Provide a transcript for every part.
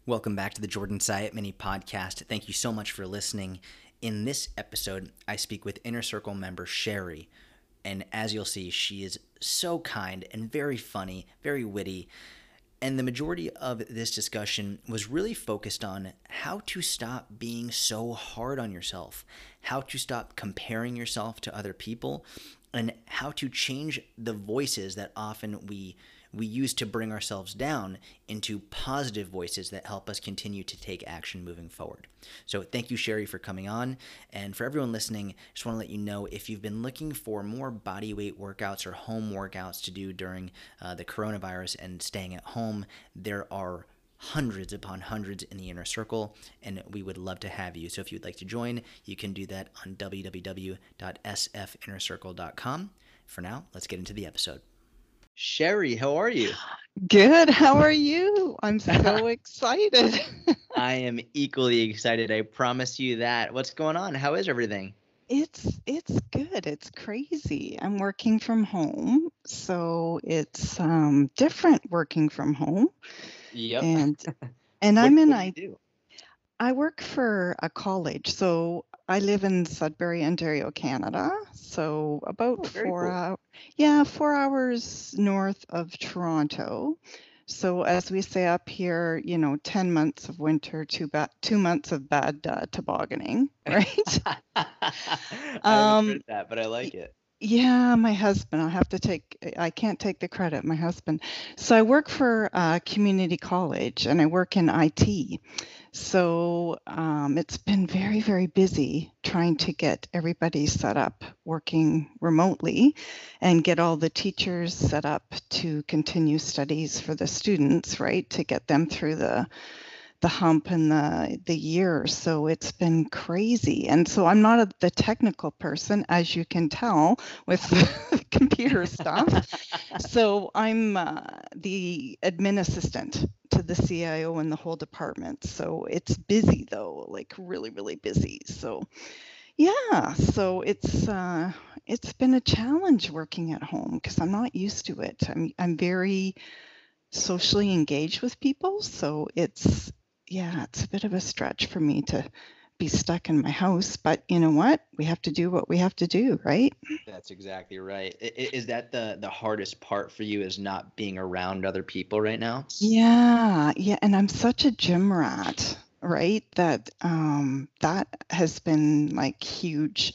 Welcome back to the Jordan Syatt Mini Podcast. Thank you so much for listening. In this episode, I speak with Inner Circle member Sherry. And as you'll see, she is so kind and very funny, very witty. And the majority of this discussion was really focused on how to stop being so hard on yourself, how to stop comparing yourself to other people, and how to change the voices that often we use to bring ourselves down into positive voices that help us continue to take action moving forward. So thank you, Sherry, for coming on. And for everyone listening, I just want to let you know, if you've been looking for more body weight workouts or home workouts to do during the coronavirus and staying at home, there are hundreds upon hundreds in the Inner Circle, and we would love to have you. So if you'd like to join, you can do that on www.sfinnercircle.com. For now, let's get into the episode. Sherry, how are you? Good. How are you? I'm so excited. I am equally excited. I promise you that. What's going on? How is everything? It's good. It's crazy. I'm working from home, so it's different working from home. Yep. And I'm in what do you do? I work for a college. So I live in Sudbury, Ontario, Canada. So about very cool. 4 hours north of Toronto. So as we say up here, 10 months of winter, 2 months of bad tobogganing, right? I haven't heard that, but I like it. Yeah, my husband. I can't take the credit, my husband. So I work for a community college and I work in IT. So it's been very, very busy trying to get everybody set up working remotely and get all the teachers set up to continue studies for the students, right? To get them through the hump and the year. So it's been crazy. And so I'm not the technical person, as you can tell with the computer stuff. So I'm the admin assistant to the CIO and the whole department. So it's busy though, like really, really busy. So yeah, so it's been a challenge working at home because I'm not used to it. I'm very socially engaged with people, so it's a bit of a stretch for me to be stuck in my house, but you know what? We have to do what we have to do, right? That's exactly right. Is that the hardest part for you, is not being around other people right now? Yeah, and I'm such a gym rat, right? That has been like huge.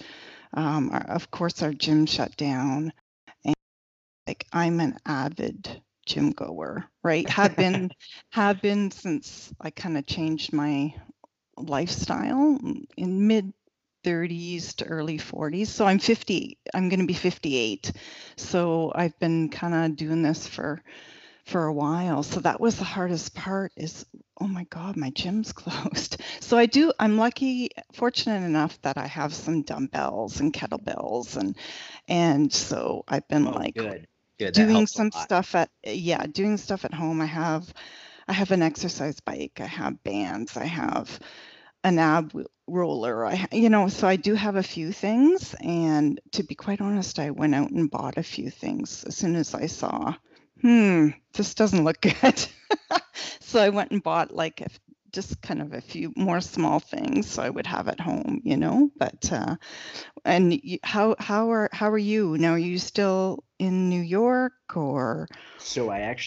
Of course, our gym shut down, and like I'm an avid gym goer, right? Have been since I kind of changed my lifestyle in mid 30s to early 40s. So I'm 50. I'm going to be 58. So I've been kind of doing this for a while. So that was the hardest part is, oh my God, my gym's closed. So I'm lucky, fortunate enough that I have some dumbbells and kettlebells and so I've been Good. That doing helps a some lot. doing stuff at home. I have an exercise bike. I have bands. I have an roller. So I do have a few things. And to be quite honest, I went out and bought a few things as soon as I saw, this doesn't look good. So I went and bought just kind of a few more small things so I would have at home, but and how are you now? Are you still in New York or? So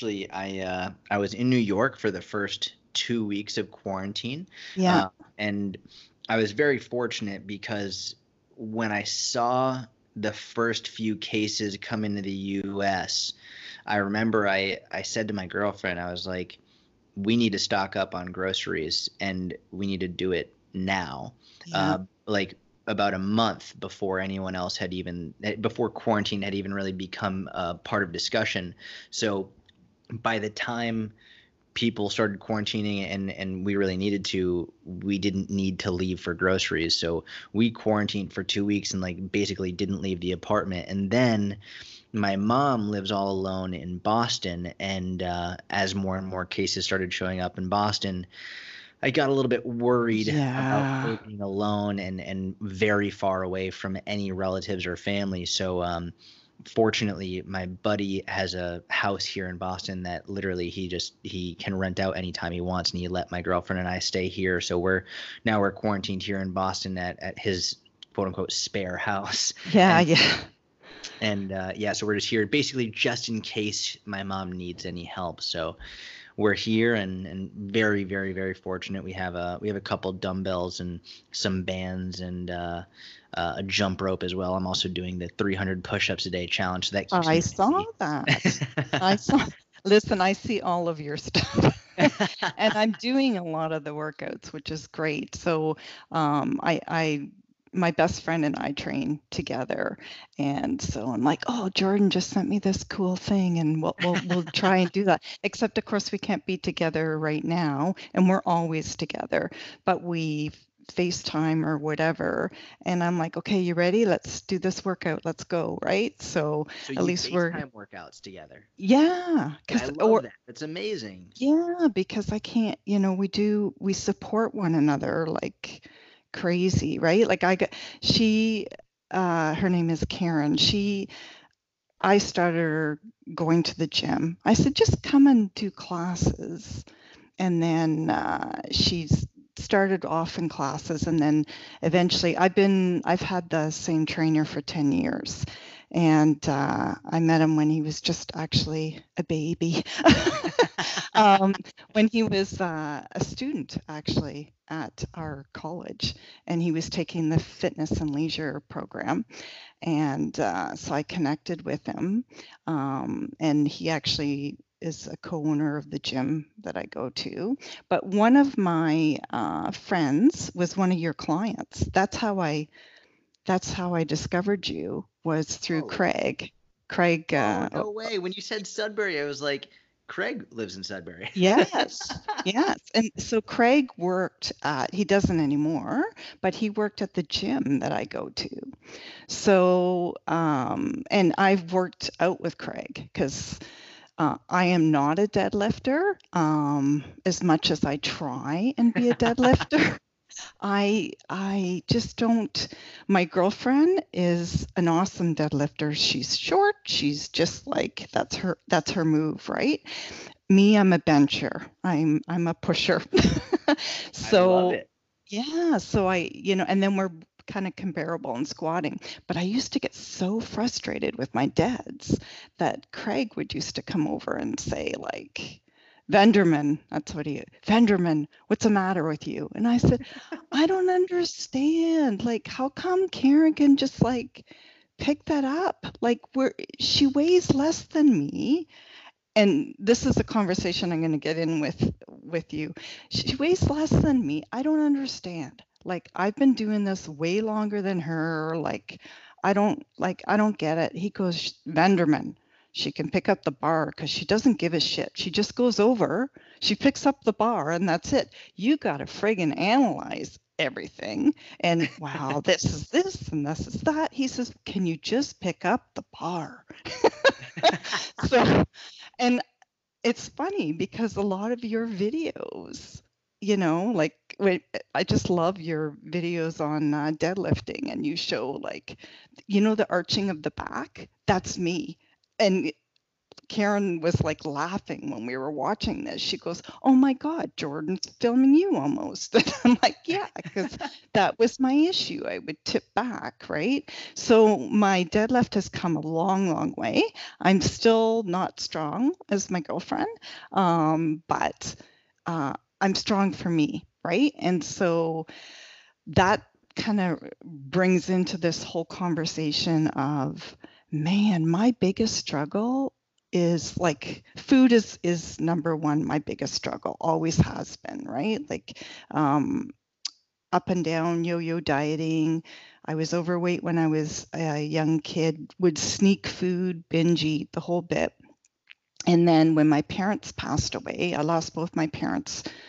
I was in New York for the first 2 weeks of quarantine. Yeah. And I was very fortunate because when I saw the first few cases come into the US, I remember I said to my girlfriend, I was like, we need to stock up on groceries and we need to do it now. Yeah. Like about a month before before quarantine had even really become a part of discussion. So by the time people started quarantining and we really needed to, we didn't need to leave for groceries. So we quarantined for 2 weeks and basically didn't leave the apartment. And then my mom lives all alone in Boston, and as more and more cases started showing up in Boston, I got a little bit worried about her being alone and very far away from any relatives or family. So fortunately, my buddy has a house here in Boston that literally he can rent out anytime he wants, and he let my girlfriend and I stay here. So we're quarantined here in Boston at his quote unquote spare house, Yeah, and yeah. yeah, so we're just here basically just in case my mom needs any help. So we're here and very very very fortunate. We have a couple dumbbells and some bands and a jump rope as well. I'm also doing the 300 push-ups a day challenge, so that keeps I me saw busy. that. I saw, listen, I see all of your stuff. And I'm doing a lot of the workouts, which is great. So my best friend and I train together. And so I'm like, oh, Jordan just sent me this cool thing and we'll try and do that. Except of course we can't be together right now, and we're always together, but we FaceTime or whatever. And I'm like, okay, you ready? Let's do this workout. Let's go. Right. So So at you least we're, FaceTime workouts together. yeah, I because, love or that. That's amazing. yeah, because I can't, we support one another like crazy, right? Like she, her name is Karen. I started her going to the gym. I said, just come and do classes. And then she's started off in classes, and then eventually I've had the same trainer for 10 years. And I met him when he was just actually a baby. um, when he was a student actually at our college, and he was taking the fitness and leisure program. And so I connected with him, and he actually is a co-owner of the gym that I go to. But one of my friends was one of your clients. That's how I discovered you, was through Oh, Craig. Craig, oh, no way. When you said Sudbury, I was like, Craig lives in Sudbury. yes, yes. And so Craig he doesn't anymore, but he worked at the gym that I go to. So, and I've worked out with Craig because I am not a deadlifter. As much as I try and be a deadlifter, I just don't. My girlfriend is an awesome deadlifter. She's short. She's just like that's her move, right? Me, I'm a bencher. I'm a pusher. I love So it. yeah, so and then we're kind of comparable in squatting. But I used to get so frustrated with my dads that Craig would used to come over and say like, Venderman, Venderman, what's the matter with you? And I said, I don't understand. Like, how come Karen can just like pick that up? Like, she weighs less than me, and this is a conversation I'm going to get in with you. She weighs less than me. I don't understand. Like, I've been doing this way longer than her. Like, I don't get it. He goes, Venderman, she can pick up the bar because she doesn't give a shit. She just goes over, she picks up the bar, and that's it. You got to friggin' analyze everything. And wow, this is this and this is that. He says, can you just pick up the bar? So, and it's funny because a lot of your videos, like I just love your videos on deadlifting, and you show like, the arching of the back. That's me. And Karen was like laughing when we were watching this. She goes, "Oh my God, Jordan's filming you almost." And I'm like, "Yeah," because that was my issue. I would tip back, right? So my deadlift has come a long, long way. I'm still not strong as my girlfriend, but I'm strong for me, right? And so that kind of brings into this whole conversation of, man, my biggest struggle is like food is number one, my biggest struggle, always has been, right? Like um up and down yo-yo dieting. I was overweight when I was a young kid, would sneak food, binge eat, the whole bit. And then when my parents passed away, I lost both my parents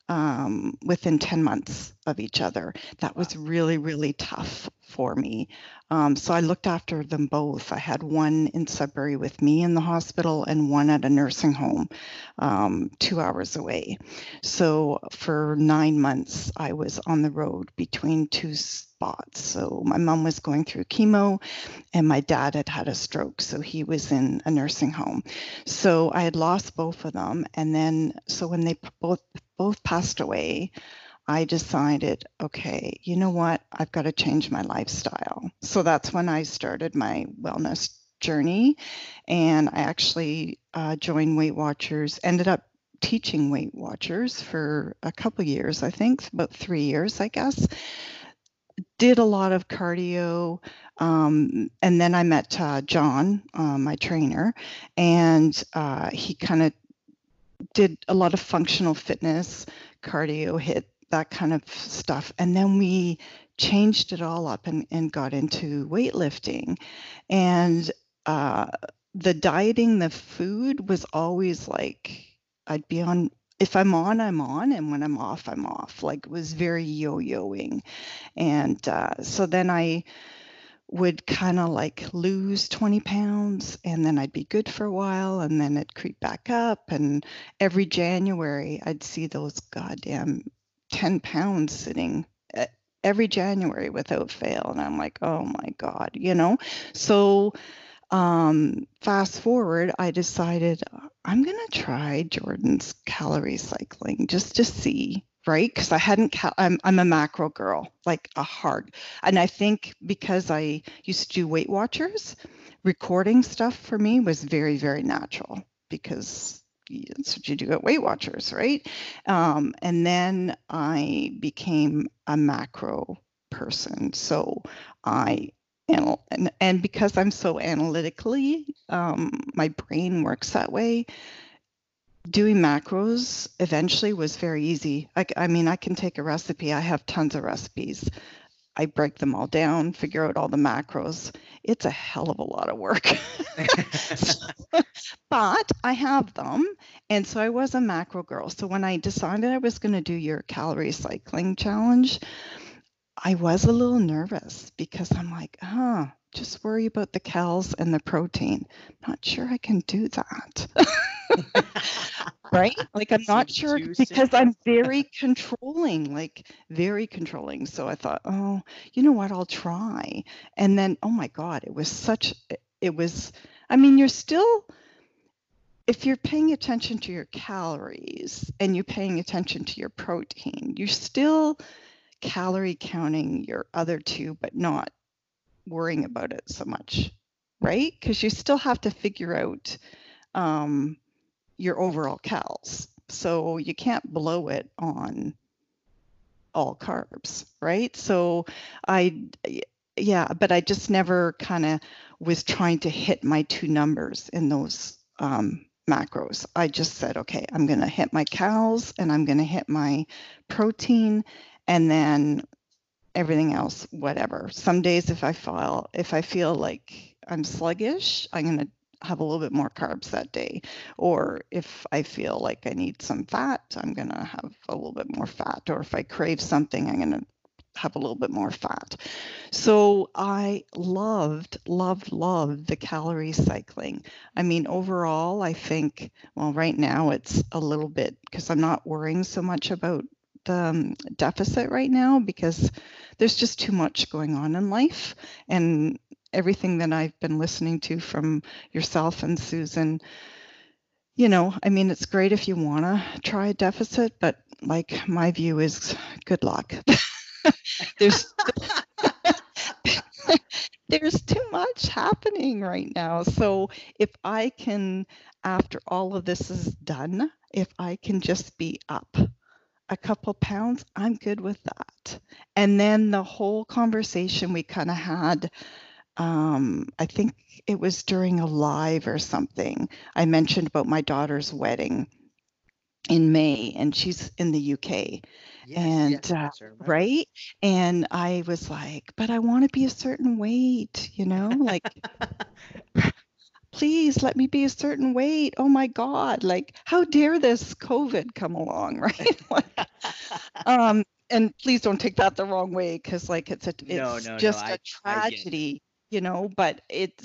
within 10 months of each other. That Wow. was really, really tough for me. So I looked after them both. I had one in Sudbury with me in the hospital and one at a nursing home 2 hours away. So for 9 months, I was on the road between two spots. So my mom was going through chemo and my dad had had a stroke. So he was in a nursing home. So I had lost both of them. And then, so when they both passed away, I decided, okay, you know what? I've got to change my lifestyle. So that's when I started my wellness journey. And I actually joined Weight Watchers, ended up teaching Weight Watchers for a couple years, I think, about 3 years, I guess. Did a lot of cardio. And then I met John, my trainer, and he kind of did a lot of functional fitness, cardio, hit that kind of stuff. And then we changed it all up and got into weightlifting. And the dieting, the food was always like, I'd be on, if I'm on, I'm on. And when I'm off, I'm off. Like it was very yo-yoing. And so then I would kind of like lose 20 pounds and then I'd be good for a while and then it'd creep back up. And every January, I'd see those goddamn 10 pounds sitting every January without fail. And I'm like, oh my God, you know? So fast forward, I decided I'm going to try Jordan's calorie cycling just to see, right? Because I hadn't, I'm a macro girl, like a hard. And I think because I used to do Weight Watchers, recording stuff for me was very, very natural because that's what you do at Weight Watchers, right? And then I became a macro person. So I and because I'm so analytically, my brain works that way. Doing macros eventually was very easy. I mean, I can take a recipe. I have tons of recipes. I break them all down, figure out all the macros. It's a hell of a lot of work. But I have them. And so I was a macro girl. So when I decided I was going to do your calorie cycling challenge, I was a little nervous because I'm like, just worry about the calories and the protein. Not sure I can do that. Right? Like I'm not sure because I'm very controlling, like very controlling. So I thought, oh, you know what? I'll try. And then, oh my God, I mean, you're still, if you're paying attention to your calories and you're paying attention to your protein, you're still calorie counting your other two, but not worrying about it so much, right? Because you still have to figure out your overall calories. So you can't blow it on all carbs, right? So but I just never kind of was trying to hit my two numbers in those macros. I just said, okay, I'm going to hit my calories and I'm going to hit my protein and then everything else, whatever. Some days if I feel like I'm sluggish, I'm going to have a little bit more carbs that day. Or if I feel like I need some fat, I'm going to have a little bit more fat. Or if I crave something, I'm going to have a little bit more fat. So I loved the calorie cycling. I mean, overall, I think, well, right now it's a little bit because I'm not worrying so much about the deficit right now because there's just too much going on in life. And everything that I've been listening to from yourself and Susan, you know, I mean, it's great if you want to try a deficit, but like my view is good luck. There's there's too much happening right now. So if I can, after all of this is done, if I can just be up a couple pounds, I'm good with that. And then the whole conversation we kind of had, I think it was during a live or something, I mentioned about my daughter's wedding in May and she's in the UK. And right. And I was like, but I want to be a certain weight, you know, like, please let me be a certain weight. Oh my God. Like, how dare this COVID come along, right? Like, And please don't take that the wrong way, because like No, it's no, no. just a I get it. tragedy, but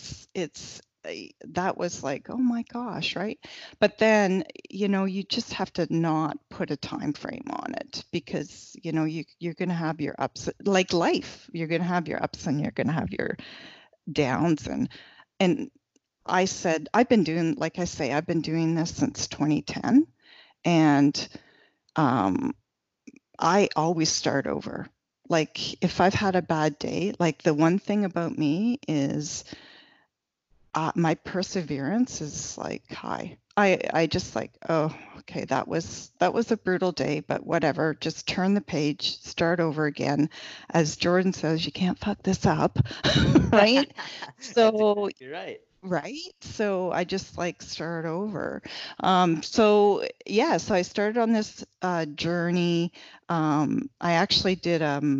that was like, oh my gosh, right? But then, you just have to not put a time frame on it, because you're going to have your ups, like life. You're going to have your ups and you're going to have your downs. And I said, like I say, I've been doing this since 2010, and I always start over. Like if I've had a bad day, like the one thing about me is my perseverance is like high. I just like, oh, okay, that was a brutal day, but whatever. Just turn the page, start over again. As Jordan says, you can't fuck this up, right? That's So exactly right. right? So I just like start over. So yeah, so I started on this journey. I actually did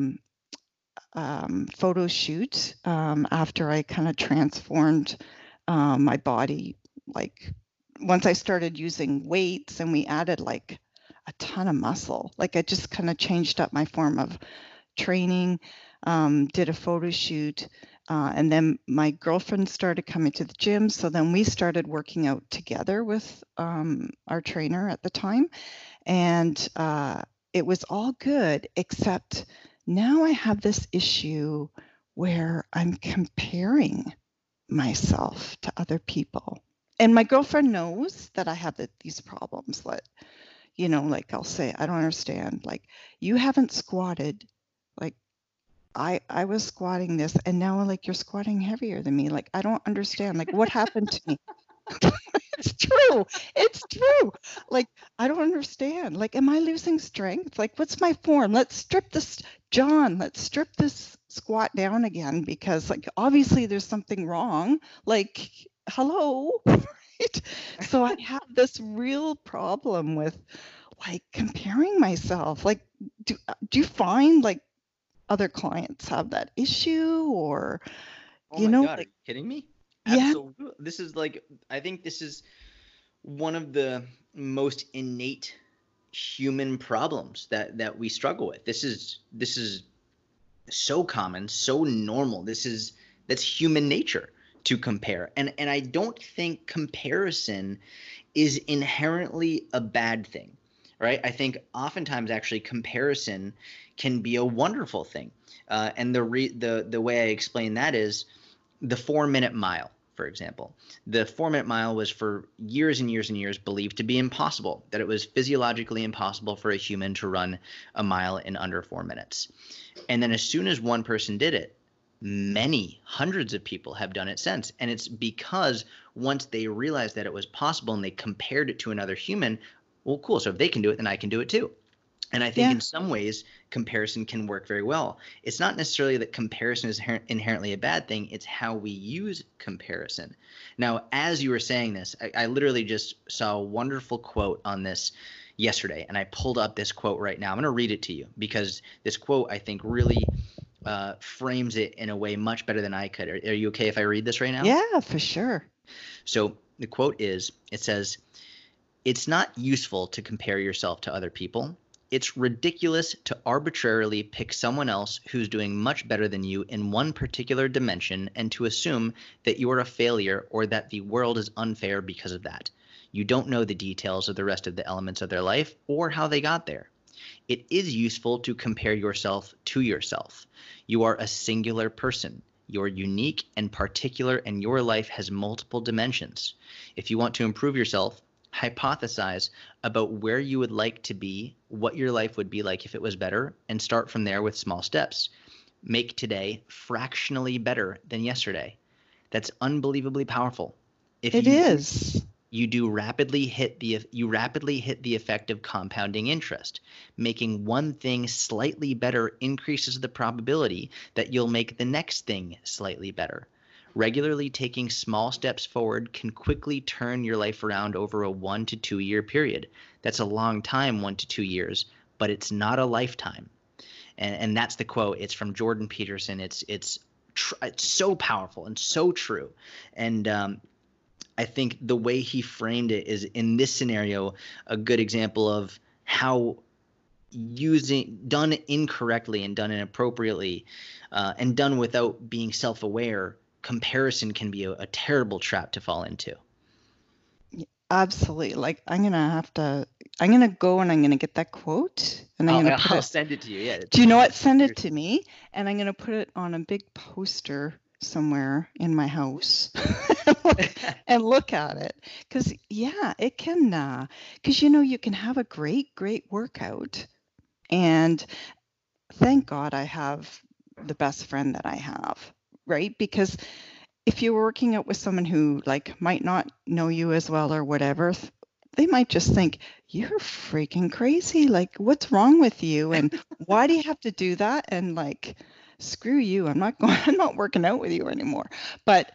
photo shoot after I kind of transformed my body. Like once I started using weights and we added like a ton of muscle, like I just kind of changed up my form of training, did a photo shoot, and then my girlfriend started coming to the gym. So then we started working out together with our trainer at the time. And it was all good, except now I have this issue where I'm comparing myself to other people. And my girlfriend knows that I have these problems that, like I'll say, I don't understand. Like, you haven't squatted. Like, I was squatting this, and now like you're squatting heavier than me. Like, I don't understand. Like, what happened to me? It's true. It's true. Like, I don't understand. Like, am I losing strength? Like, what's my form? Let's strip this, John, let's strip this squat down again, because like obviously there's something wrong. Like, hello. Right? So I have this real problem with like comparing myself. Like, do you find like other clients have that issue, or Oh my God, are you like, kidding me? yeah, Absolutely. This is like, I think this is one of the most innate human problems that we struggle with. This is so common, so normal. That's human nature to compare. And I don't think comparison is inherently a bad thing, right? I think oftentimes actually comparison can be a wonderful thing. And the way I explain that is the 4 minute mile, for example. The 4 minute mile was for years and years and years believed to be impossible, that it was physiologically impossible for a human to run a mile in under 4 minutes. And then as soon as one person did it, many hundreds of people have done it since. And it's because once they realized that it was possible and they compared it to another human, well, cool. So if they can do it, then I can do it too. And I think yeah, in some ways, comparison can work very well. It's not necessarily that comparison is inherently a bad thing, it's how we use comparison. Now, as you were saying this, I literally just saw a wonderful quote on this yesterday, and I pulled up this quote right now. I'm going to read it to you because this quote, I think, really frames it in a way much better than I could. Are you okay if I read this right now? yeah, for sure. So the quote is, it says, "It's not useful to compare yourself to other people. It's ridiculous to arbitrarily pick someone else who's doing much better than you in one particular dimension and to assume that you are a failure or that the world is unfair because of that. You don't know the details of the rest of the elements of their life or how they got there. It is useful to compare yourself to yourself. You are a singular person. You're unique and particular, and your life has multiple dimensions. If you want to improve yourself, hypothesize about where you would like to be, what your life would be like if it was better, and start from there with small steps. Make today fractionally better than yesterday." That's unbelievably powerful. If It you do is. you rapidly hit the effect of compounding interest. Making one thing slightly better increases the probability that you'll make the next thing slightly better. Regularly taking small steps forward can quickly turn your life around over a 1 to 2 year period. That's a long time, 1 to 2 years, but it's not a lifetime. And that's the quote. It's from Jordan Peterson. It's so powerful and so true. And I think the way he framed it is, in this scenario, a good example of how done incorrectly and done inappropriately, and done without being self-aware, comparison can be a terrible trap to fall into. Absolutely. Like I'm gonna go and I'm gonna get that quote and I'm gonna put I'll it. send it to you. Yeah. Do you know what? Send it to me, and I'm gonna put it on a big poster somewhere in my house and look at it. Because yeah, it can. Because you can have a great workout, and thank God I have the best friend that I have, right? Because if you're working out with someone who like might not know you as well or whatever, they might just think you're freaking crazy. Like, what's wrong with you? And why do you have to do that? And like, screw you. I'm not going. I'm not working out with you anymore. But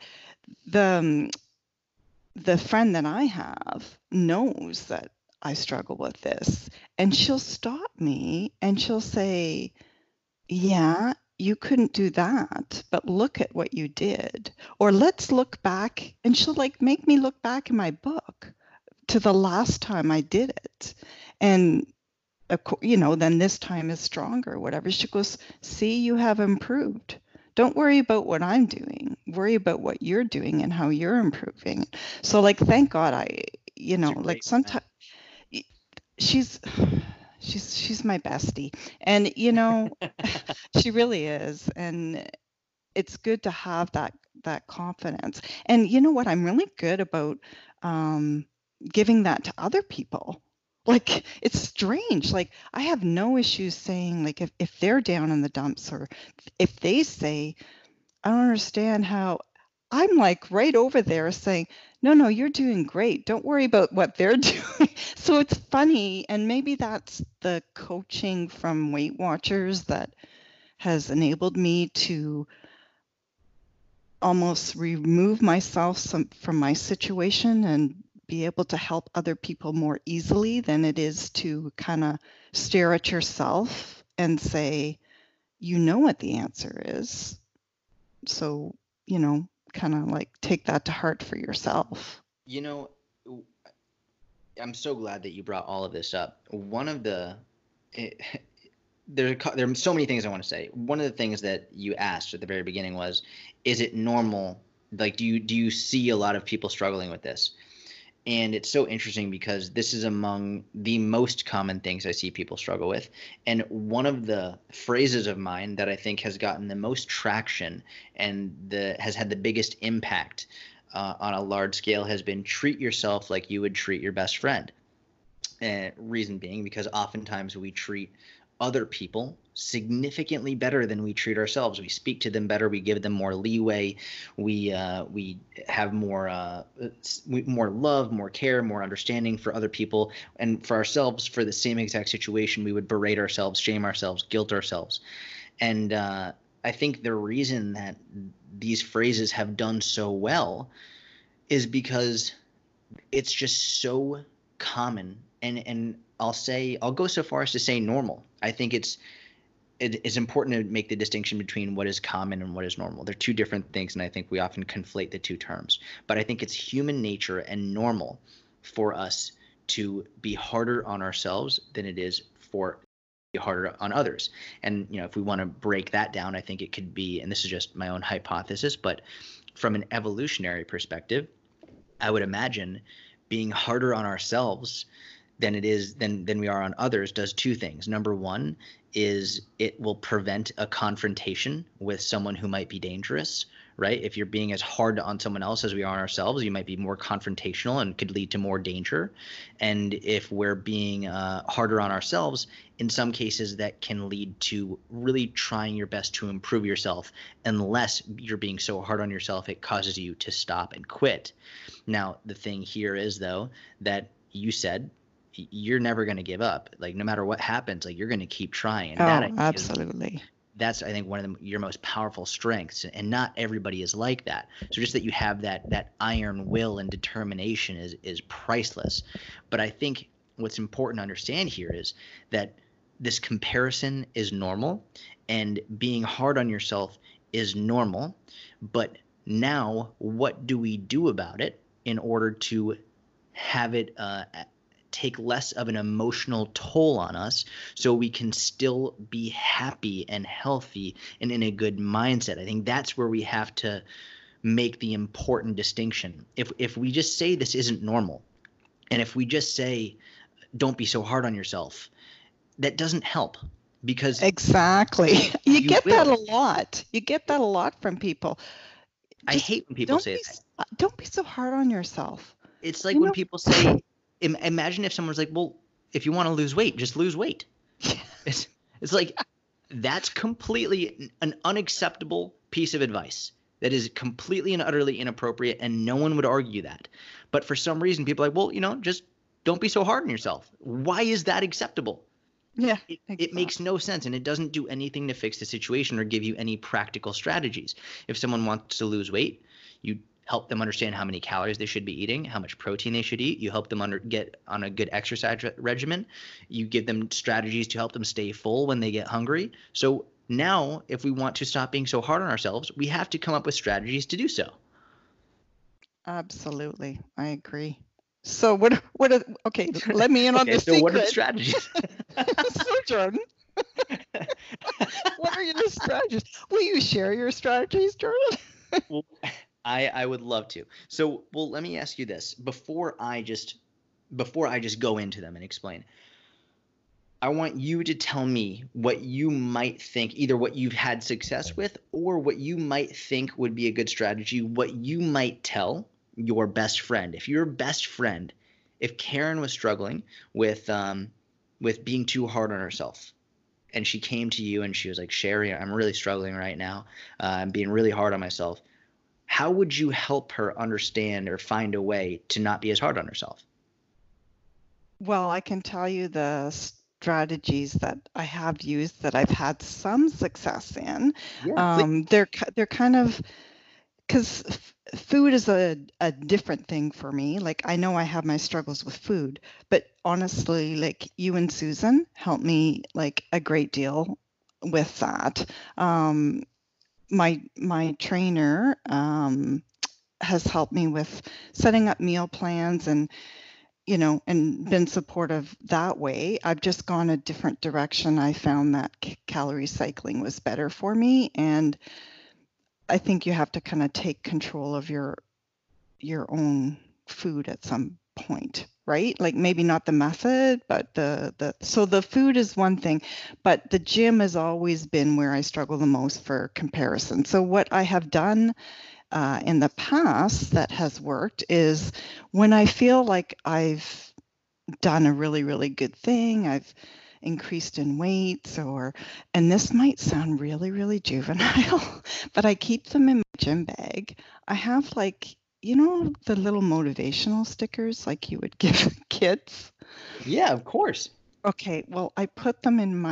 the friend that I have knows that I struggle with this, and she'll stop me and she'll say, yeah, you couldn't do that, but look at what you did. Or let's look back. And she'll like make me look back in my book to the last time I did it. And, then this time is stronger, whatever. She goes, see, you have improved. Don't worry about what I'm doing. Worry about what you're doing and how you're improving. So like, thank God like sometimes she's my bestie, and she really is, and it's good to have that confidence. And you know what, I'm really good about giving that to other people. Like, it's strange, like I have no issues saying, like, if they're down in the dumps, or if they say, I don't understand how, I'm like right over there saying, no, you're doing great. Don't worry about what they're doing. So it's funny. And maybe that's the coaching from Weight Watchers that has enabled me to almost remove myself from my situation and be able to help other people more easily than it is to kind of stare at yourself and say, what the answer is. So, kind of like take that to heart for yourself. I'm so glad that you brought all of this up. One of the there are so many things I want to say. One of the things that you asked at the very beginning was, is it normal? Like, do you see a lot of people struggling with this? And it's so interesting because this is among the most common things I see people struggle with. And one of the phrases of mine that I think has gotten the most traction and has had the biggest impact on a large scale has been, treat yourself like you would treat your best friend. Reason being because oftentimes we treat other people significantly better than we treat ourselves. We speak to them better. We give them more leeway. We have more love, more care, more understanding for other people, and for ourselves. For the same exact situation, we would berate ourselves, shame ourselves, guilt ourselves. And I think the reason that these phrases have done so well is because it's just so common, and I'll go so far as to say normal. I think it's important to make the distinction between what is common and what is normal. They're two different things, and I think we often conflate the two terms. But I think it's human nature and normal for us to be harder on ourselves than it is for be harder on others. And if we want to break that down, I think it could be, and this is just my own hypothesis, but from an evolutionary perspective, I would imagine being harder on ourselves than we are on others does two things. Number one is it will prevent a confrontation with someone who might be dangerous, right? If you're being as hard on someone else as we are on ourselves, you might be more confrontational and could lead to more danger. And if we're being harder on ourselves, in some cases that can lead to really trying your best to improve yourself, unless you're being so hard on yourself it causes you to stop and quit. Now, the thing here is, though, that you said you're never going to give up. Like, no matter what happens, like, you're going to keep trying. And absolutely. That's, I think, one of your most powerful strengths, and not everybody is like that. So just that you have that iron will and determination is priceless. But I think what's important to understand here is that this comparison is normal, and being hard on yourself is normal. But now, what do we do about it in order to have it take less of an emotional toll on us so we can still be happy and healthy and in a good mindset. I think that's where we have to make the important distinction. If we just say this isn't normal, and if we just say don't be so hard on yourself, that doesn't help, because Exactly. You get that a will. lot. You get that a lot from people. I Just hate when people say that. don't be so hard on yourself. It's like You when know, people say, imagine if someone's like, well, if you want to lose weight, just lose weight. It's it's like, that's completely an unacceptable piece of advice. That is completely and utterly inappropriate, and no one would argue that. But for some reason, people are like, well, just don't be so hard on yourself. Why is that acceptable? yeah, It exactly. makes no sense, and it doesn't do anything to fix the situation or give you any practical strategies. If someone wants to lose weight, you help them understand how many calories they should be eating, how much protein they should eat. You help them get on a good exercise regimen. You give them strategies to help them stay full when they get hungry. So now, if we want to stop being so hard on ourselves, we have to come up with strategies to do so. Absolutely. I agree. So okay, let me in on Okay, the so what are the secret. strategies? So Jordan, what are your strategies? Will you share your strategies, Jordan? Well, I would love to. So, well, let me ask you this before I just go into them and explain. I want you to tell me what you might think, either what you've had success with or what you might think would be a good strategy, what you might tell your best friend. If your best friend, if Karen was struggling with being too hard on herself, and she came to you and she was like, Sherry, I'm really struggling right now. I'm being really hard on myself. How would you help her understand or find a way to not be as hard on herself? Well, I can tell you the strategies that I have used that I've had some success in. Yeah, please. They're kind of, because food is a different thing for me. Like, I know I have my struggles with food, but honestly, like, you and Susan helped me like a great deal with that. My trainer has helped me with setting up meal plans and and been supportive that way. I've just gone a different direction. I found that calorie cycling was better for me, and I think you have to kind of take control of your own food at some point, right? Like, maybe not the method, but so the food is one thing, but the gym has always been where I struggle the most for comparison. So what I have done in the past that has worked is when I feel like I've done a really, really good thing, I've increased in weight, and this might sound really, really juvenile, but I keep them in my gym bag. I have, like, the little motivational stickers like you would give kids. Yeah, of course. Okay, well, I put them in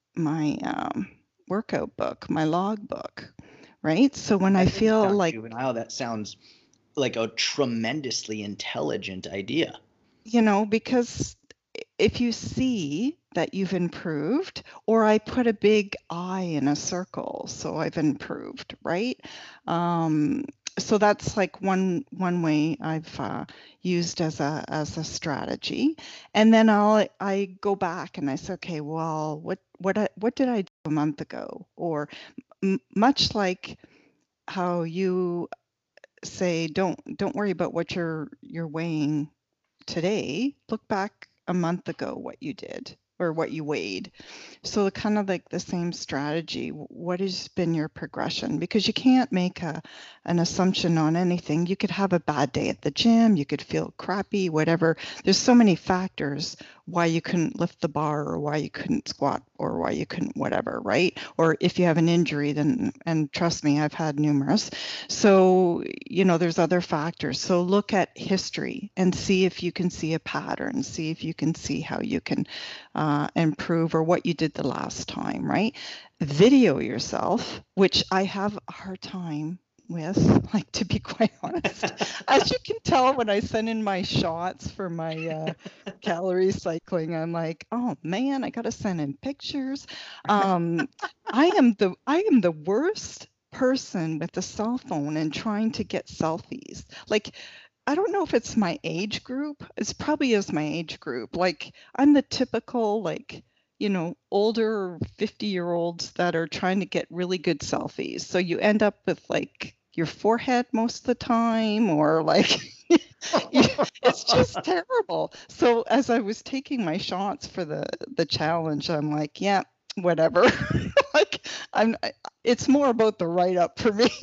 my workout book, my log book, right? So when I That doesn't feel sound like, juvenile. That sounds like a tremendously intelligent idea. because if you see that you've improved, or I put a big I in a circle, so I've improved, right? Um, so that's like one way I've used as a strategy, and then I go back and I say, okay, well, what did I do a month ago, or much like how you say, don't worry about what you're weighing today, look back a month ago what you did or what you weighed. So kind of like the same strategy. What has been your progression? Because you can't make an assumption on anything. You could have a bad day at the gym, you could feel crappy, whatever. There's so many factors why you couldn't lift the bar, or why you couldn't squat, or why you couldn't whatever, right? Or if you have an injury, then, and trust me, I've had numerous. So, there's other factors. So look at history and see if you can see a pattern, see if you can see how you can improve, or what you did the last time, right? Video yourself, which I have a hard time with, like, to be quite honest. As you can tell, when I send in my shots for my calorie cycling, I'm like, oh man, I gotta send in pictures. I am the worst person with a cell phone and trying to get selfies. Like, I don't know if it's my age group. It's probably is my age group. Like I'm the typical like, older 50-year-olds that are trying to get really good selfies. So you end up with like your forehead most of the time or like it's just terrible. So as I was taking my shots for the challenge, I'm like, yeah, whatever. Like it's more about the write up for me.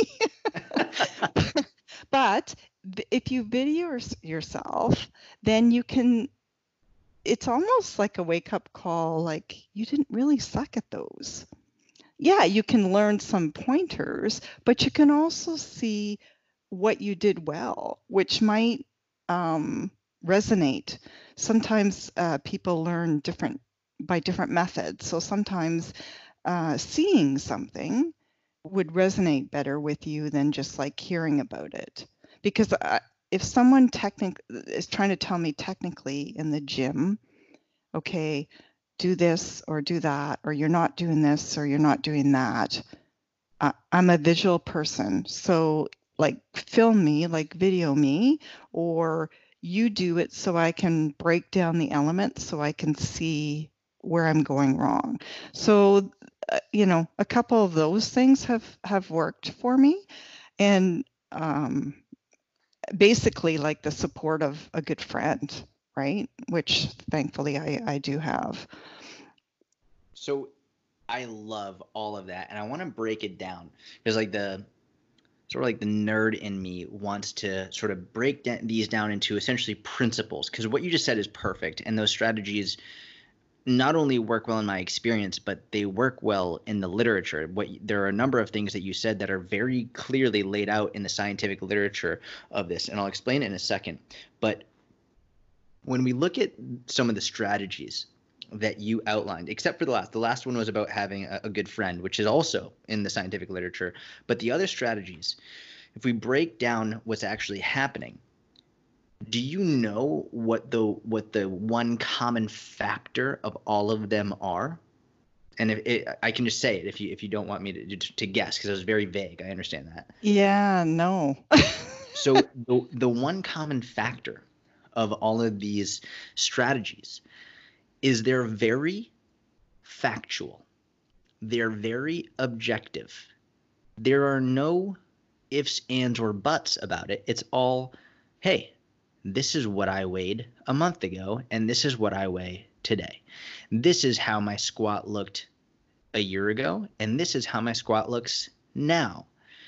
But if you video yourself, then it's almost like a wake up call, like you didn't really suck at those. Yeah, you can learn some pointers, but you can also see what you did well, which might resonate. Sometimes people learn by different methods. So sometimes seeing something would resonate better with you than just like hearing about it. Because if someone is trying to tell me technically in the gym, okay, do this or do that, or you're not doing this or you're not doing that. I'm a visual person. So like film me, like video me, or you do it so I can break down the elements so I can see where I'm going wrong. So, a couple of those things have worked for me. And basically like the support of a good friend, right? Which thankfully I do have. So I love all of that, and I want to break it down because like the sort of like the nerd in me wants to sort of break these down into essentially principles, because what you just said is perfect, and those strategies not only work well in my experience, but they work well in the literature. There are a number of things that you said that are very clearly laid out in the scientific literature of this, and I'll explain it in a second. But when we look at some of the strategies that you outlined, except for the last one was about having a good friend, which is also in the scientific literature. But the other strategies, if we break down what's actually happening, do you know what the one common factor of all of them are? And I can just say it if you don't want me to guess, because it was very vague. I understand that. Yeah, no. So the one common factor of all of these strategies is they're very factual. They're very objective. There are no ifs, ands, or buts about it. It's all, hey, this is what I weighed a month ago, and this is what I weigh today. This is how my squat looked a year ago, and this is how my squat looks now.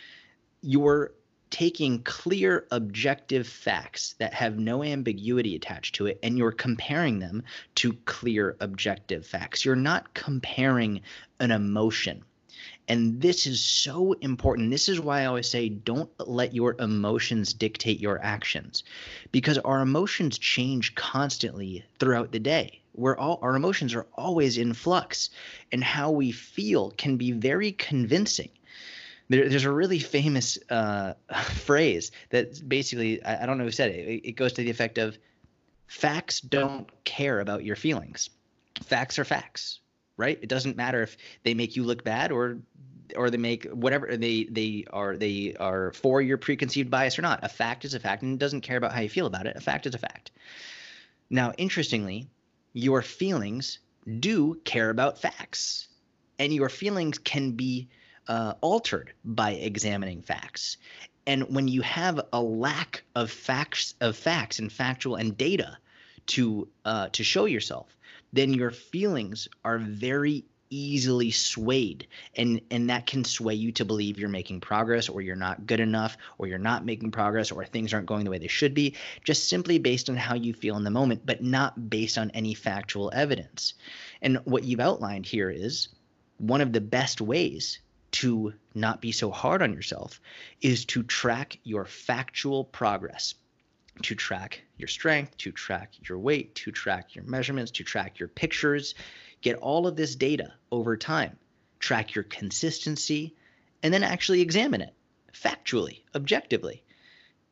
You're taking clear, objective facts that have no ambiguity attached to it, and you're comparing them to clear, objective facts. You're not comparing an emotion. And this is so important. This is why I always say don't let your emotions dictate your actions, because our emotions change constantly throughout the day. Our emotions are always in flux, and how we feel can be very convincing. There's a really famous phrase that basically, I don't know who said it. It goes to the effect of, facts don't care about your feelings. Facts are facts, right? It doesn't matter if they make you look bad or they make whatever they are for your preconceived bias or not. A fact is a fact, and it doesn't care about how you feel about it. A fact is a fact. Now, interestingly, your feelings do care about facts, and your feelings can be altered by examining facts. And when you have a lack of facts and factual and data to show yourself, then your feelings are very easily swayed, and that can sway you to believe you're making progress, or you're not good enough, or you're not making progress, or things aren't going the way they should be, just simply based on how you feel in the moment, but not based on any factual evidence. And what you've outlined here is one of the best ways to not be so hard on yourself is to track your factual progress, to track your strength, to track your weight, to track your measurements, to track your pictures. Get all of this data over time, track your consistency, and then actually examine it factually, objectively.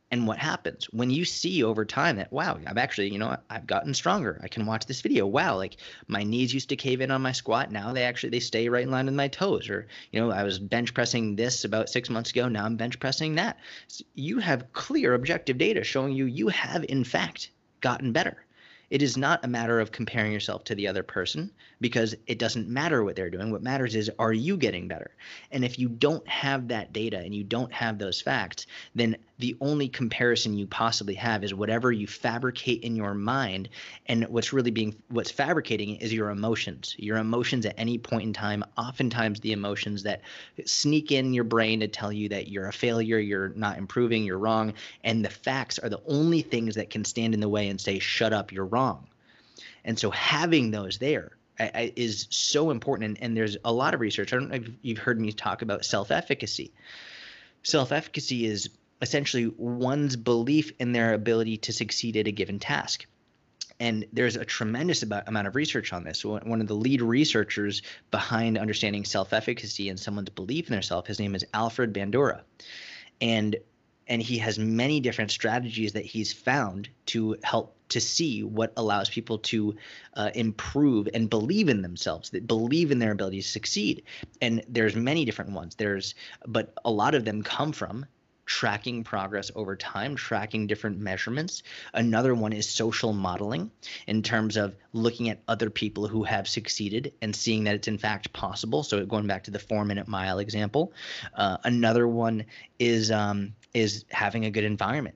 And what happens when you see over time that, wow, I've actually, I've gotten stronger. I can watch this video. Wow, like my knees used to cave in on my squat. Now they stay right in line with my toes. Or, I was bench pressing this about 6 months ago. Now I'm bench pressing that. So you have clear objective data showing you have in fact gotten better. It is not a matter of comparing yourself to the other person, because it doesn't matter what they're doing. What matters is, are you getting better? And if you don't have that data and you don't have those facts, then the only comparison you possibly have is whatever you fabricate in your mind. And what's fabricating is your emotions. Your emotions at any point in time, oftentimes the emotions that sneak in your brain to tell you that you're a failure, you're not improving, you're wrong. And the facts are the only things that can stand in the way and say, shut up, you're wrong. And so having those there is so important. And there's a lot of research. I don't know if you've heard me talk about self-efficacy. Self-efficacy is essentially one's belief in their ability to succeed at a given task. And there's a tremendous amount of research on this. One of the lead researchers behind understanding self-efficacy and someone's belief in themselves, his name is Alfred Bandura. And he has many different strategies that he's found to help to see what allows people to improve and believe in themselves, that believe in their ability to succeed. And there's many different ones. But a lot of them come from tracking progress over time, tracking different measurements. Another one is social modeling, in terms of looking at other people who have succeeded and seeing that it's in fact possible. So going back to the 4-minute mile example. Another one is having a good environment.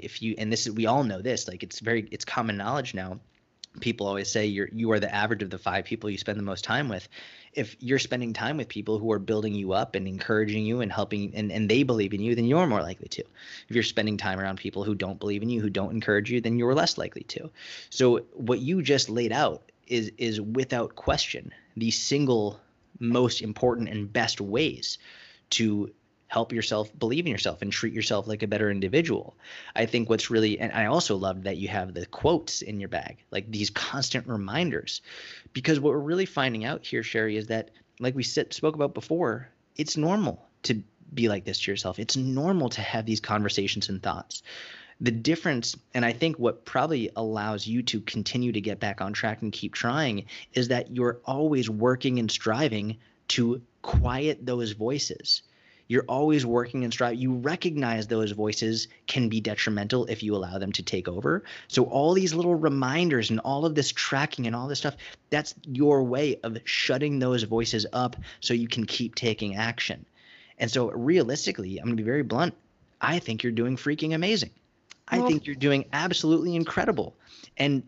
We all know this, like it's common knowledge now. People always say you are the average of the 5 people you spend the most time with. If you're spending time with people who are building you up and encouraging you and helping, and they believe in you, then you're more likely to. If you're spending time around people who don't believe in you, who don't encourage you, then you're less likely to. So what you just laid out is without question the single most important and best ways to help yourself believe in yourself and treat yourself like a better individual. I think what's really, and I also love that you have the quotes in your bag, like these constant reminders, because what we're really finding out here, Sherry, is that, like we spoke about before, it's normal to be like this to yourself. It's normal to have these conversations and thoughts. The difference, and I think what probably allows you to continue to get back on track and keep trying, is that you're always working and striving to quiet those voices. You're always working and striving. You recognize those voices can be detrimental if you allow them to take over. So all these little reminders and all of this tracking and all this stuff, that's your way of shutting those voices up so you can keep taking action. And so realistically, I'm going to be very blunt. I think you're doing freaking amazing. I think you're doing absolutely incredible. And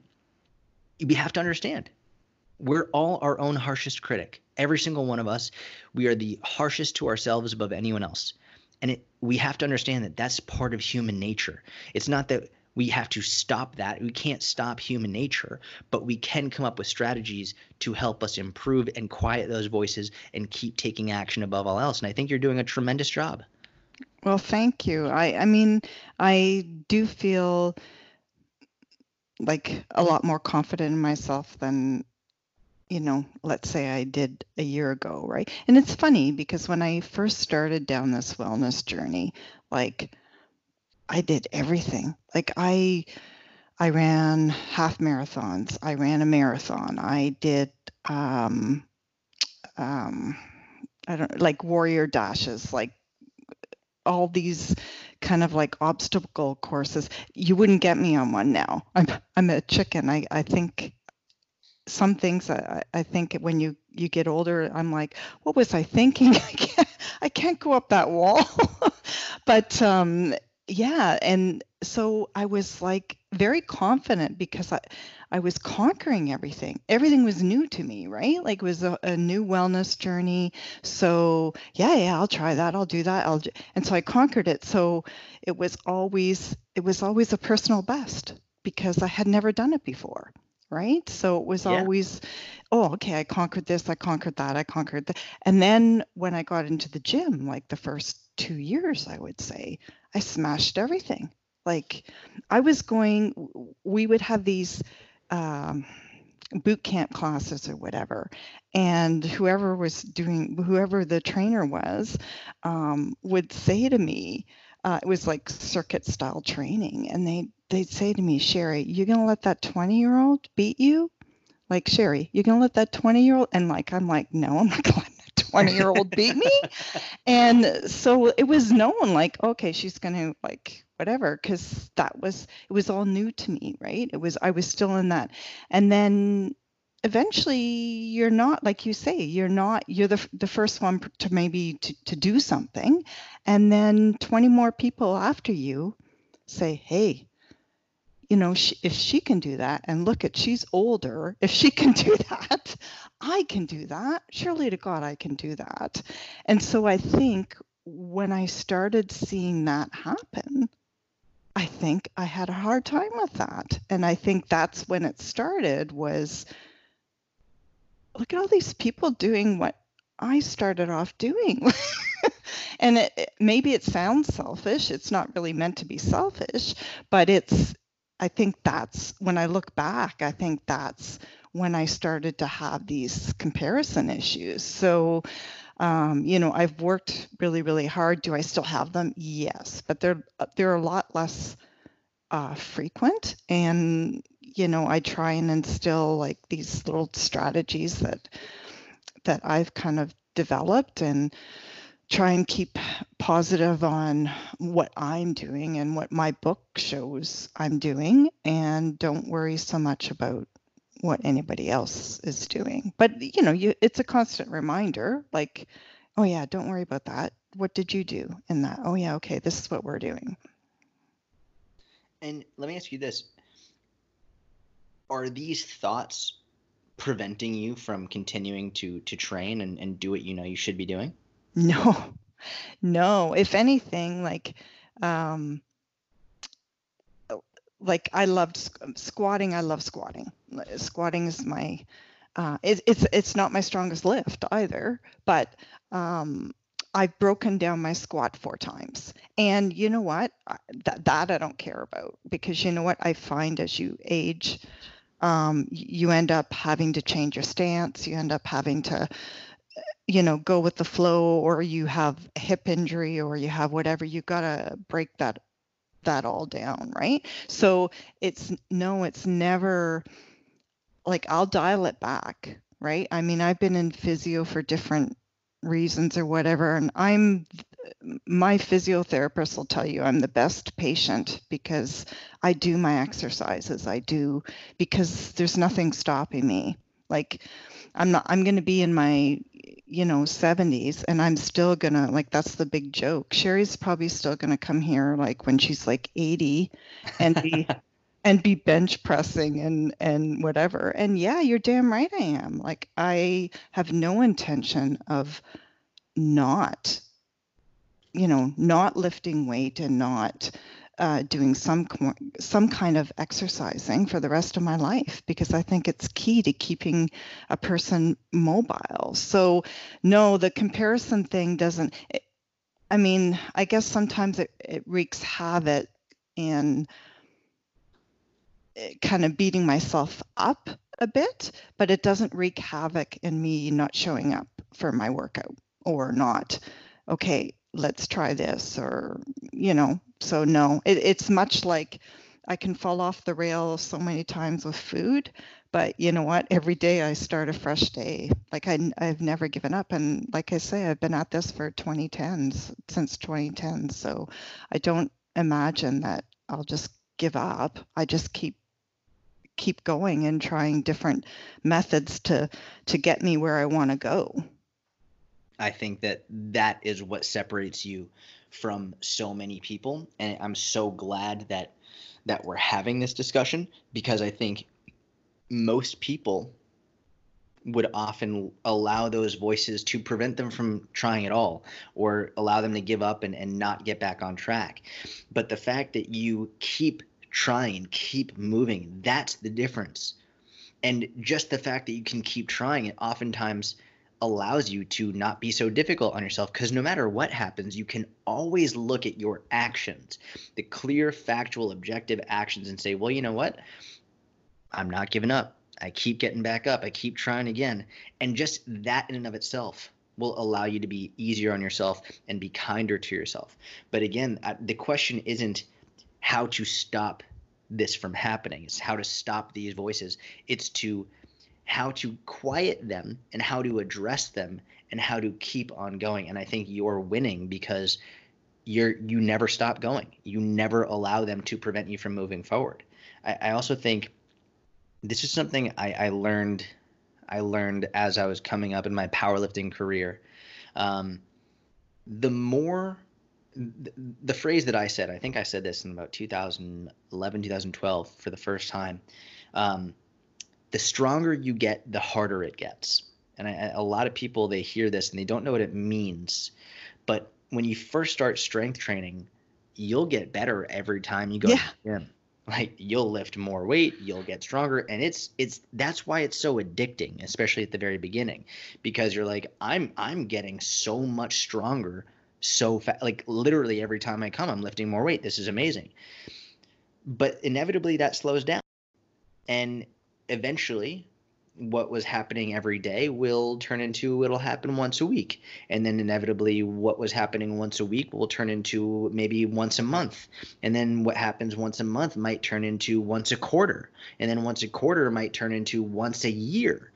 we have to understand, we're all our own harshest critic. Every single one of us, we are the harshest to ourselves above anyone else. And we have to understand that that's part of human nature. It's not that we have to stop that. We can't stop human nature, but we can come up with strategies to help us improve and quiet those voices and keep taking action above all else. And I think you're doing a tremendous job. Well, thank you. I mean, I do feel like a lot more confident in myself than, let's say I did a year ago, right? And it's funny because when I first started down this wellness journey, like I did everything. Like I ran half marathons. I ran a marathon. I did I don't like warrior dashes, like all these kind of like obstacle courses. You wouldn't get me on one now. I'm a chicken. I think some things I think when you get older, I'm like, what was I thinking? I can't go up that wall. But yeah, and so I was like very confident because I was conquering everything. Everything was new to me, right? Like it was a new wellness journey. So yeah, I'll try that. I'll do that. And so I conquered it. So it was always a personal best because I had never done it before. Right. So it was always, oh, okay, I conquered this, I conquered that, I conquered that. And then when I got into the gym, like the first 2 years, I would say, I smashed everything. Like we would have these boot camp classes or whatever. And whoever the trainer was, would say to me, it was like circuit style training. And they'd say to me, Sherry, you going to let that 20-year-old beat you? Like, Sherry, you going to let that 20-year-old? And like, I'm like, no, I'm not going to let that 20-year-old beat me. And so it was known, like, okay, she's going to like whatever, because it was all new to me, right? I was still in that. And then eventually you're not, like you say, you're the first one to maybe to do something. And then 20 more people after you say, hey, if she can do that, and look at, she's older, if she can do that, I can do that. Surely to God, I can do that. And so I think when I started seeing that happen, I think I had a hard time with that. And I think that's when it started, was look at all these people doing what I started off doing. And maybe it sounds selfish. It's not really meant to be selfish, but I think that's when I look back, I think that's when I started to have these comparison issues. So, I've worked really, really hard. Do I still have them? Yes, but they're a lot less frequent. And, I try and instill like these little strategies that I've kind of developed, and try and keep positive on what I'm doing and what my book shows I'm doing, and don't worry so much about what anybody else is doing. But it's a constant reminder, like, oh yeah, don't worry about that. What did you do in that? Oh yeah, okay, this is what we're doing. And let me ask you this. Are these thoughts preventing you from continuing to train and do what you should be doing? No. If anything, I loved squatting. I love squatting. Squatting is my, it's not my strongest lift either, but I've broken down my squat 4 times. And you know what? That I don't care about, because you know what? I find as you age, you end up having to change your stance. You end up having to, go with the flow, or you have a hip injury, or you have whatever. You got to break that all down, right? So it's never like, I'll dial it back, right? I mean, I've been in physio for different reasons or whatever, and my physiotherapist will tell you I'm the best patient because I do my exercises. I do, because there's nothing stopping me. Like, I'm going to be in my 70s, and I'm still gonna, like, that's the big joke. Sherry's probably still gonna come here like when she's like 80 and be bench pressing and whatever. And yeah, you're damn right I am. Like, I have no intention of not lifting weight and not doing some kind of exercising for the rest of my life, because I think it's key to keeping a person mobile. So no, the comparison thing doesn't, I mean, I guess sometimes it wreaks havoc in kind of beating myself up a bit, but it doesn't wreak havoc in me not showing up for my workout, or not, okay, let's try this, or, so no, it's much like I can fall off the rail so many times with food, but you know what? Every day I start a fresh day. Like, I've never given up. And like I say, I've been at this for since 2010. So I don't imagine that I'll just give up. I just keep going and trying different methods to get me where I want to go. I think that is what separates you from so many people, and I'm so glad that we're having this discussion, because I think most people would often allow those voices to prevent them from trying at all, or allow them to give up and not get back on track. But the fact that you keep trying, keep moving, that's the difference. And just the fact that you can keep trying, it oftentimes allows you to not be so difficult on yourself, because no matter what happens, you can always look at your actions, the clear, factual, objective actions, and say, well, you know what? I'm not giving up. I keep getting back up. I keep trying again. And just that in and of itself will allow you to be easier on yourself and be kinder to yourself. But again, the question isn't how to stop this from happening. It's how to stop these voices. It's to how to quiet them and how to address them and how to keep on going. And I think you're winning because you never stop going. You never allow them to prevent you from moving forward. I also think this is something I learned as I was coming up in my powerlifting career. Um, the more the phrase that I said, I think I said this in about 2011, 2012 for the first time. Um, the stronger you get, the harder it gets. And a lot of people, they hear this and they don't know what it means. But when you first start strength training, you'll get better every time you go to Yeah. the gym. Like you'll lift more weight, you'll get stronger, and it's that's why it's so addicting, especially at the very beginning, because you're like, I'm getting so much stronger so fast. Like literally every time I come, I'm lifting more weight. This is amazing. But inevitably that slows down. And eventually what was happening every day will turn into it'll happen once a week, and then inevitably what was happening once a week will turn into maybe once a month, and then what happens once a month might turn into once a quarter, and then once a quarter might turn into once a year.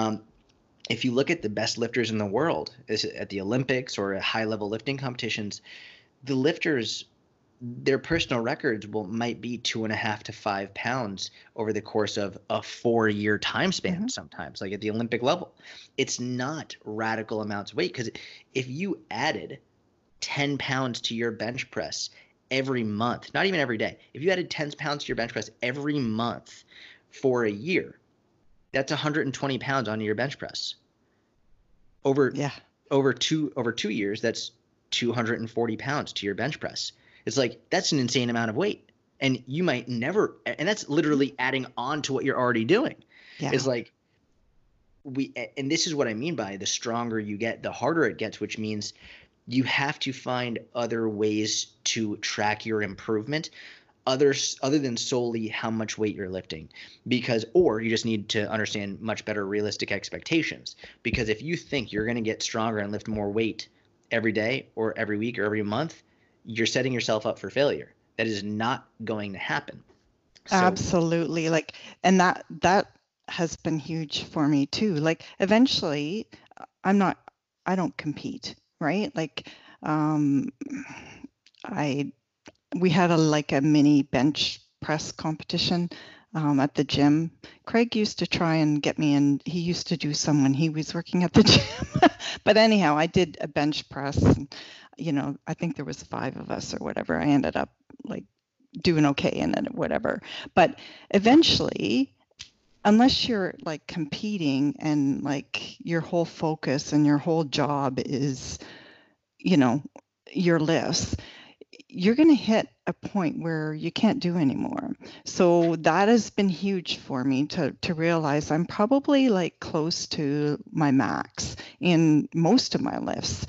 If you look at the best lifters in the world at the Olympics or at high level lifting competitions, the lifters, their personal records might be 2.5 to 5 pounds over the course of a 4-year time span. Sometimes, like at the Olympic level, it's not radical amounts of weight, because if you added 10 pounds to your bench press every month, not even every day, if you added 10 pounds to your bench press every month for a year, that's 120 pounds onto your bench press. Over 2 years, that's 240 pounds to your bench press. It's like, that's an insane amount of weight. And you might never, and that's literally adding on to what you're already doing. Yeah. It's like, and this is what I mean by the stronger you get, the harder it gets, which means you have to find other ways to track your improvement, other than solely how much weight you're lifting, or you just need to understand much better realistic expectations. Because if you think you're going to get stronger and lift more weight every day or every week or every month, you're setting yourself up for failure. That is not going to happen. So, absolutely. Like, and that has been huge for me too. Like eventually I don't compete, right? Like, we had a mini bench press competition at the gym. Craig used to try and get me in. He used to do some when he was working at the gym. But anyhow, I did a bench press. And, I think there was 5 of us or whatever. I ended up like doing okay in it, whatever. But eventually, unless you're like competing and like your whole focus and your whole job is, your lifts, you're going to hit a point where you can't do anymore. So that has been huge for me to realize I'm probably like close to my max in most of my lifts.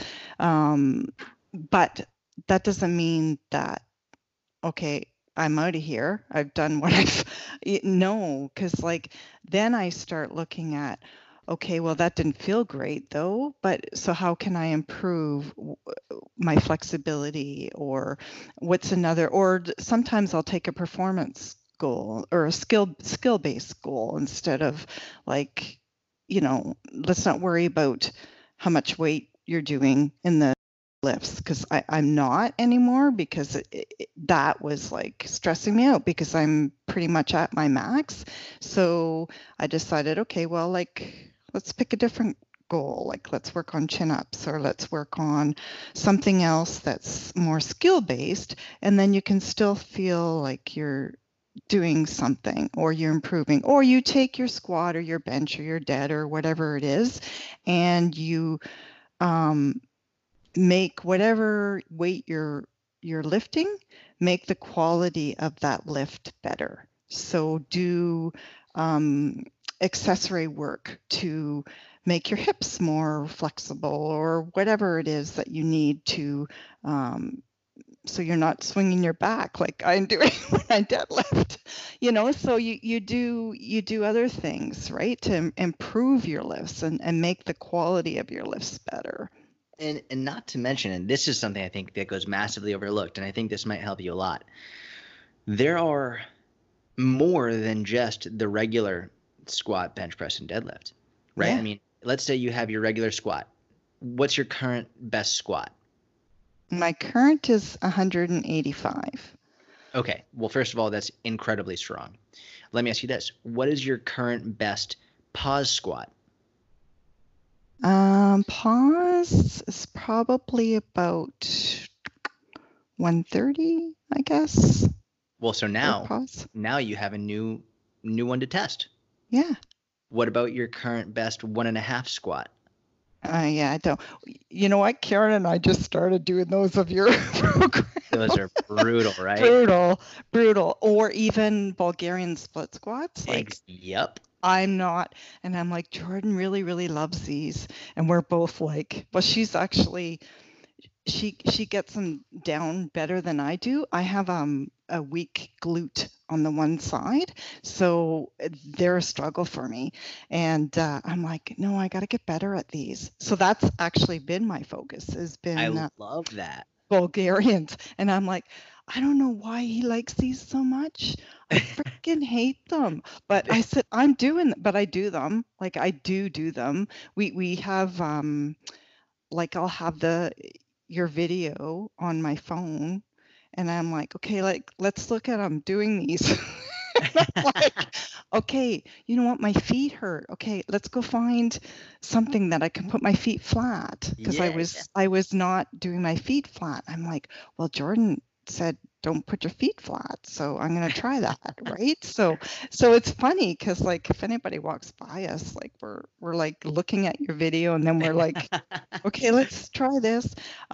But that doesn't mean that, okay, I'm out of here. I've done what no, because like then I start looking at, okay, well, that didn't feel great though, but so how can I improve my flexibility, or what's another, or sometimes I'll take a performance goal or a skill-based goal instead of like, let's not worry about how much weight you're doing in the lifts, because I'm not anymore, because that was like stressing me out because I'm pretty much at my max. So I decided, okay, well, like let's pick a different goal. Like let's work on chin-ups, or let's work on something else that's more skill-based, and then you can still feel like you're doing something, or you're improving, or you take your squat or your bench or your dead or whatever it is, and you make whatever weight you're lifting, make the quality of that lift better. So do accessory work to make your hips more flexible, or whatever it is that you need to so you're not swinging your back like I'm doing when I deadlift, so you do other things, right, to improve your lifts and make the quality of your lifts better. And not to mention, and this is something I think that goes massively overlooked, and I think this might help you a lot. There are more than just the regular squat, bench press, and deadlift, right? Yeah. I mean, let's say you have your regular squat. What's your current best squat? My current is 185. Okay. Well, first of all, that's incredibly strong. Let me ask you this. What is your current best pause squat? Pause is probably about 130, I guess. Well, so Pause. now you have a new one to test. Yeah. What about your current best 1.5 squat? Yeah, I don't. You know what, Karen and I just started doing those of your program. Those are brutal, right? Brutal. Or even Bulgarian split squats. Like, yep. I'm not, and I'm like, Jordan really, really loves these, and we're both like, well, she's actually, she gets them down better than I do. I have a weak glute on the one side, so they're a struggle for me, and I'm like, no, I got to get better at these. So that's actually been my focus, has been I love that. Bulgarians, and I'm like, I don't know why he likes these so much. I freaking hate them. But I said, I'm doing, but I do them. Like I do them. We have like I'll have your video on my phone, and I'm like, okay, like let's look at them doing these. Like, okay, you know what? My feet hurt. Okay, let's go find something that I can put my feet flat, because I was not doing my feet flat. I'm like, well, Jordan said don't put your feet flat, so I'm going to try that. Right. So it's funny because like if anybody walks by us, like we're like looking at your video, and then we're like, okay, let's try this.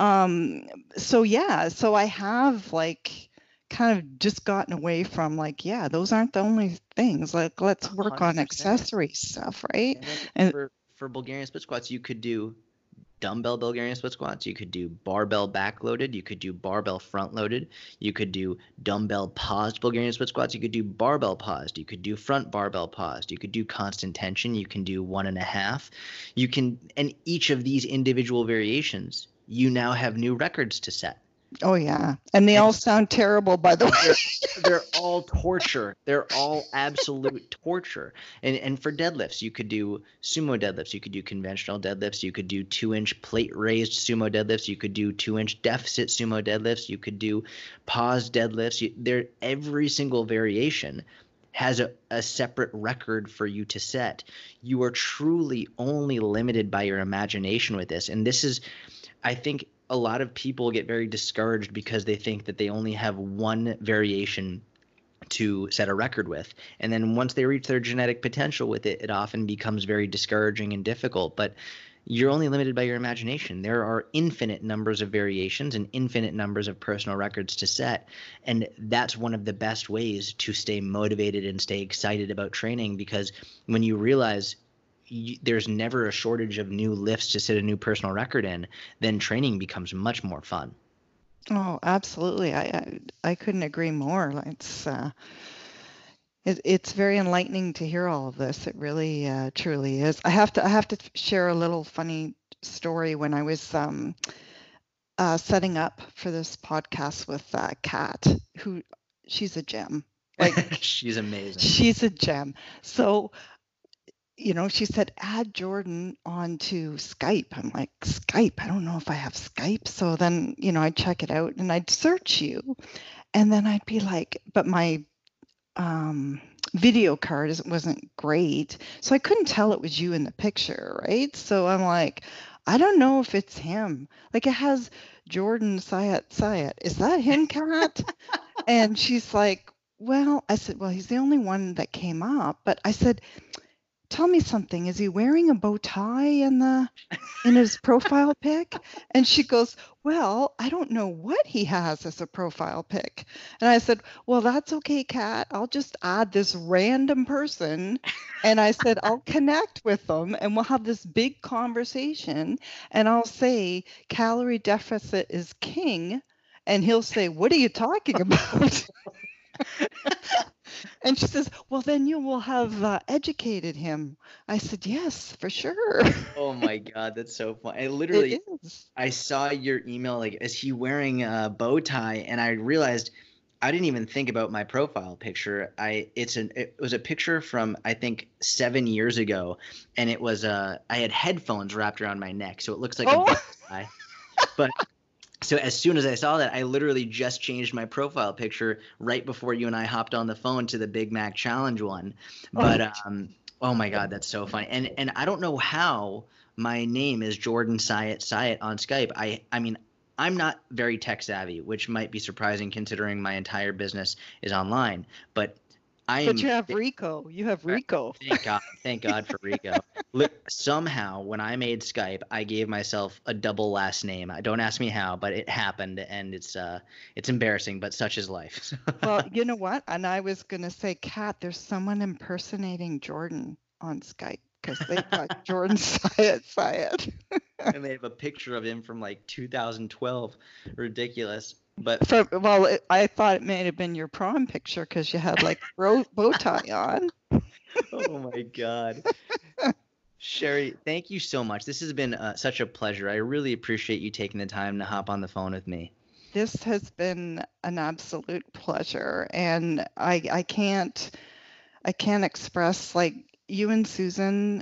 So yeah, so I have like kind of just gotten away from like, yeah, those aren't the only things. Like let's work 100%. On accessory stuff, right? And for Bulgarian split squats, you could do dumbbell Bulgarian split squats, you could do barbell back loaded, you could do barbell front loaded, you could do dumbbell paused Bulgarian split squats, you could do barbell paused, you could do front barbell paused, you could do constant tension, you can do 1.5. You can, and each of these individual variations, you now have new records to set. Oh yeah, and they all sound terrible, by the way. They're all torture. They're all absolute torture. And for deadlifts, you could do sumo deadlifts. You could do conventional deadlifts. You could do 2-inch plate raised sumo deadlifts. You could do 2-inch deficit sumo deadlifts. You could do pause deadlifts. Every single variation has a separate record for you to set. You are truly only limited by your imagination with this. And this is, I think, a lot of people get very discouraged because they think that they only have one variation to set a record with. And then once they reach their genetic potential with it, it often becomes very discouraging and difficult. But you're only limited by your imagination. There are infinite numbers of variations and infinite numbers of personal records to set. And that's one of the best ways to stay motivated and stay excited about training, because when you realize there's never a shortage of new lifts to set a new personal record in, then training becomes much more fun. Oh, absolutely. I couldn't agree more. It's very enlightening to hear all of this. It really truly is. I have to share a little funny story. When I was setting up for this podcast with Kat, who she's a gem. Like she's amazing. She's a gem. So she said, add Jordan onto Skype. I'm like, Skype? I don't know if I have Skype. So then, I'd check it out and I'd search you. And then I'd be like, but my video card wasn't great. So I couldn't tell it was you in the picture, right? So I'm like, I don't know if it's him. Like it has Jordan Syatt. Is that him, Kat? And she's like, well, I said, well, he's the only one that came up. But I said, tell me something. Is he wearing a bow tie in his profile pic? And she goes, well, I don't know what he has as a profile pic. And I said, well, that's okay, Kat. I'll just add this random person. And I said, I'll connect with them and we'll have this big conversation. And I'll say calorie deficit is king. And he'll say, "What are you talking about?" And she says, "Well, then you will have educated him." I said, "Yes, for sure." Oh my God, that's so fun. I It literally, is. I saw your email, like, is he wearing a bow tie? And I realized I didn't even think about my profile picture. It was a picture from, I think, 7 years ago, and I had headphones wrapped around my neck, so it looks like a bow Oh, tie. But so as soon as I saw that, I literally just changed my profile picture right before you and I hopped on the phone to the Big Mac Challenge one. oh, But oh my God, that's so funny. And I don't know how my name is Jordan Syatt on Skype. I mean, I'm not very tech savvy, which might be surprising considering my entire business is online. But I but am you have Rico. You have uh, Rico. Thank God for Rico. Look, somehow when I made Skype, I gave myself a double last name. Don't ask me how, but it happened, and it's embarrassing, but such is life. Well, you know what? And I was going to say, Kat, there's someone impersonating Jordan on Skype because they've got Jordan Syatt. And they have a picture of him from like 2012. Ridiculous. But I thought it may have been your prom picture because you had like bow tie on. oh my God. Sherry, thank you so much. This has been such a pleasure. I really appreciate you taking the time to hop on the phone with me. This has been an absolute pleasure, and I can't express like you and Susan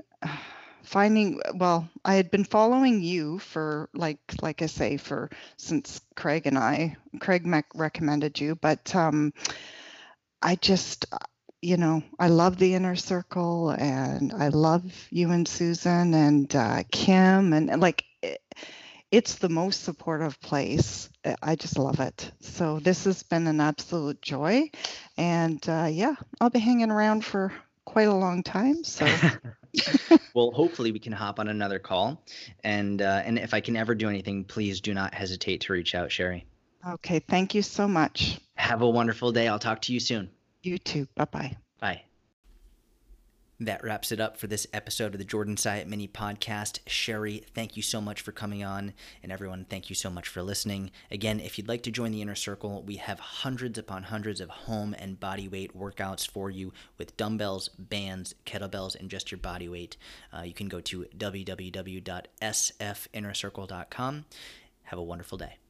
I had been following you for like I say for since Craig recommended you, but I just I love the inner circle, and I love you and Susan and Kim, and like it's the most supportive place. I just love it. So this has been an absolute joy. And yeah, I'll be hanging around for quite a long time. So Well, hopefully we can hop on another call, and if I can ever do anything, please do not hesitate to reach out, Sherry. okay, thank you so much. Have a wonderful day. I'll talk to you soon. You too. Bye-bye. Bye. That wraps it up for this episode of the Jordan Syatt Mini Podcast. Sherry, thank you so much for coming on, and everyone, thank you so much for listening. Again, if you'd like to join the Inner Circle, we have hundreds upon hundreds of home and body weight workouts for you with dumbbells, bands, kettlebells, and just your body weight. You can go to www.sfinnercircle.com. Have a wonderful day.